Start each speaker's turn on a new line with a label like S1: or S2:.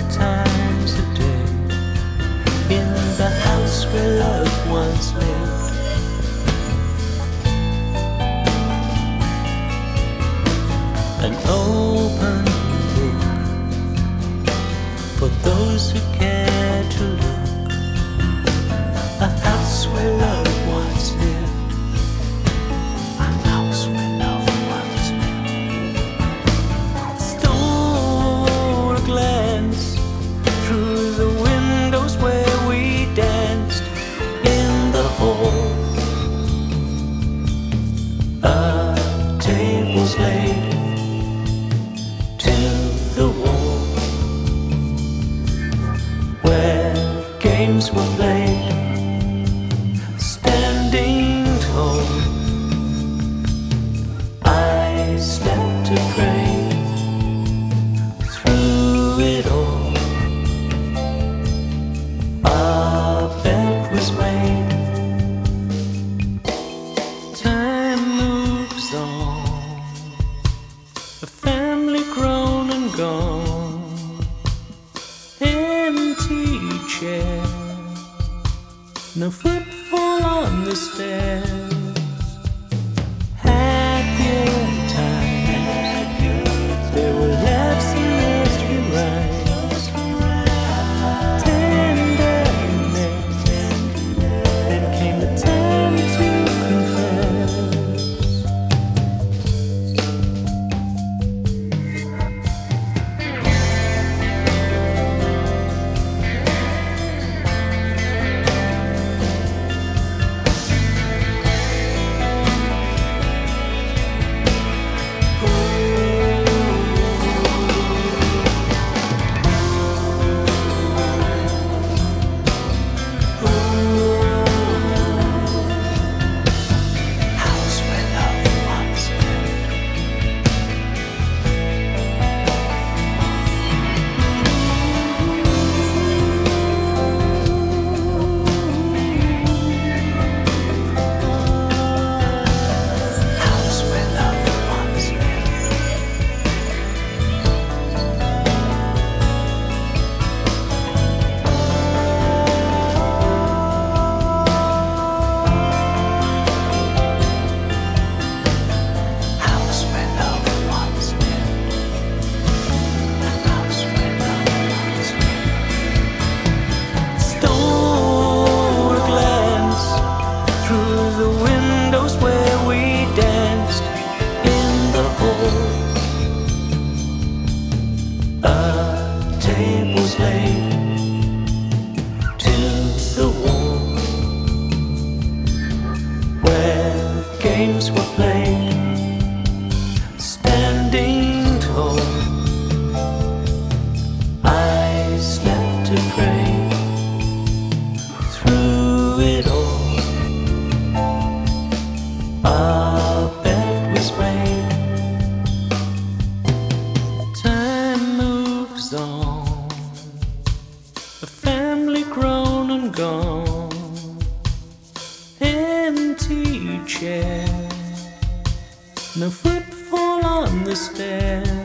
S1: times a day in the house where loved ones lived. An open book for those who care to look. A house where loved ones lived. A house where loved ones lived. Stole a glance through the windows where we danced in the hall. A table's laid to the wall where games were played, standing tall. I slept to pray through it all. Our bed was made. Time moves on, a family grown and gone. Empty chair, no footfall on the stairs. Happier times, there were laughs and nursery rhymes. Tenderness, then came the time to confess. Tables laid to the wall where games were played, standing tall. I slept to pray through it all. Our bed was made. Time moves on, a family grown and gone. Empty chair, no footfall on the stairs.